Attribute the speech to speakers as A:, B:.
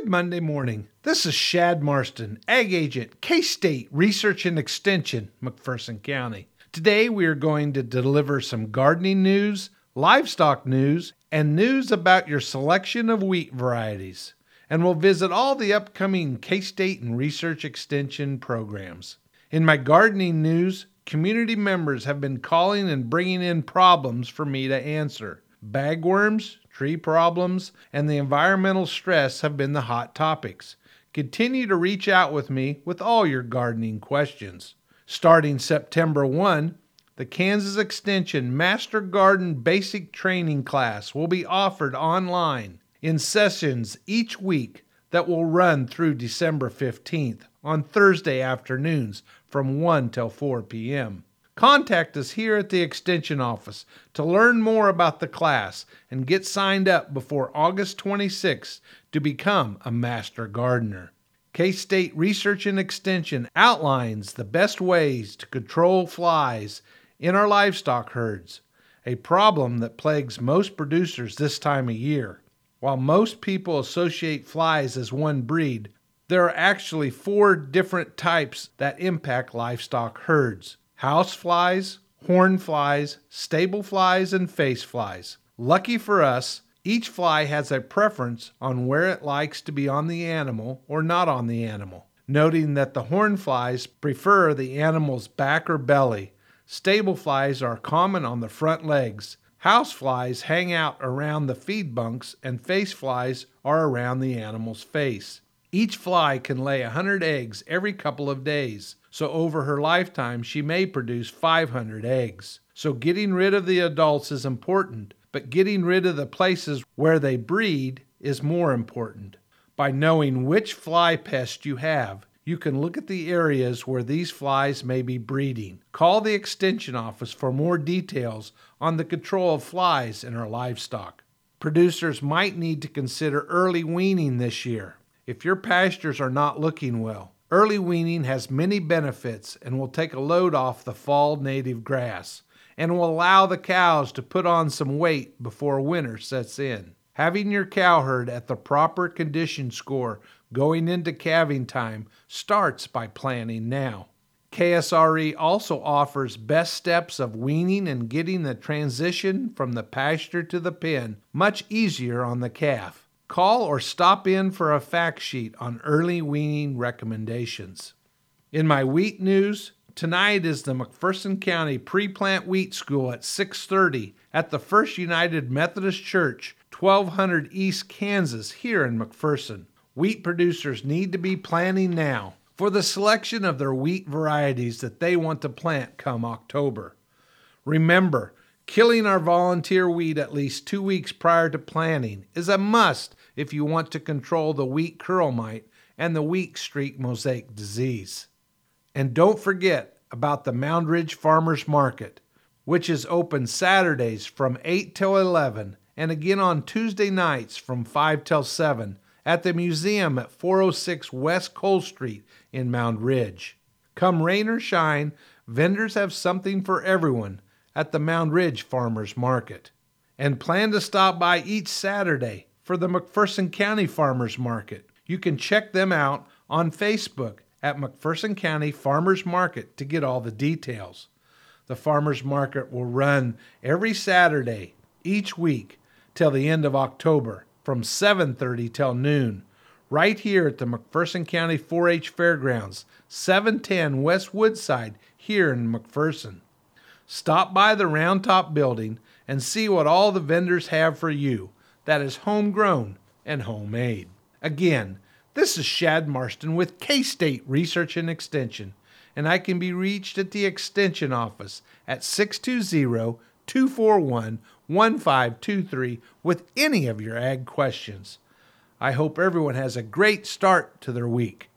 A: Good Monday morning. This is Shad Marston, Ag Agent, K-State Research and Extension, McPherson County. Today we are going to deliver some gardening news, livestock news, and news about your selection of wheat varieties. And we'll visit all the upcoming K-State and Research Extension programs. In my gardening news, community members have been calling and bringing in problems for me to answer. Bagworms, tree problems, and the environmental stress have been the hot topics. Continue to reach out with me with all your gardening questions. Starting September 1, the Kansas Extension Master Garden Basic Training Class will be offered online in sessions each week that will run through December 15th on Thursday afternoons from 1 till 4 p.m. Contact us here at the Extension office to learn more about the class and get signed up before August 26th to become a Master Gardener. K-State Research and Extension outlines the best ways to control flies in our livestock herds, a problem that plagues most producers this time of year. While most people associate flies as one breed, there are actually 4 different types that impact livestock herds: house flies, horn flies, stable flies, and face flies. Lucky for us, each fly has a preference on where it likes to be on the animal or not on the animal, noting that the horn flies prefer the animal's back or belly. Stable flies are common on the front legs. House flies hang out around the feed bunks, and face flies are around the animal's face. Each fly can lay 100 eggs every couple of days, so over her lifetime she may produce 500 eggs. So getting rid of the adults is important, but getting rid of the places where they breed is more important. By knowing which fly pest you have, you can look at the areas where these flies may be breeding. Call the Extension office for more details on the control of flies in our livestock. Producers might need to consider early weaning this year. If your pastures are not looking well, early weaning has many benefits and will take a load off the fall native grass and will allow the cows to put on some weight before winter sets in. Having your cow herd at the proper condition score going into calving time starts by planning now. KSRE also offers best steps of weaning and getting the transition from the pasture to the pen much easier on the calf. Call or stop in for a fact sheet on early weaning recommendations. In my wheat news, tonight is the McPherson County Pre-Plant Wheat School at 6:30 at the First United Methodist Church, 1200 East Kansas, here in McPherson. Wheat producers need to be planning now for the selection of their wheat varieties that they want to plant come October. Remember, killing our volunteer wheat at least 2 weeks prior to planting is a must if you want to control the wheat curl mite and the weak streak mosaic disease. And don't forget about the Mound Ridge Farmers Market, which is open Saturdays from 8 till 11 and again on Tuesday nights from 5 till 7 at the museum at 406 West Cole Street in Mound Ridge. Come rain or shine, vendors have something for everyone at the Mound Ridge Farmers Market. And plan to stop by each Saturday for the McPherson County Farmers Market. You can check them out on Facebook at McPherson County Farmers Market to get all the details. The Farmers Market will run every Saturday each week till the end of October from 7:30 till noon, right here at the McPherson County 4-H Fairgrounds, 710 West Woodside here in McPherson. Stop by the Round Top building and see what all the vendors have for you that is homegrown and homemade. Again, this is Shad Marston with K-State Research and Extension, and I can be reached at the Extension office at 620-241-1523 with any of your ag questions. I hope everyone has a great start to their week.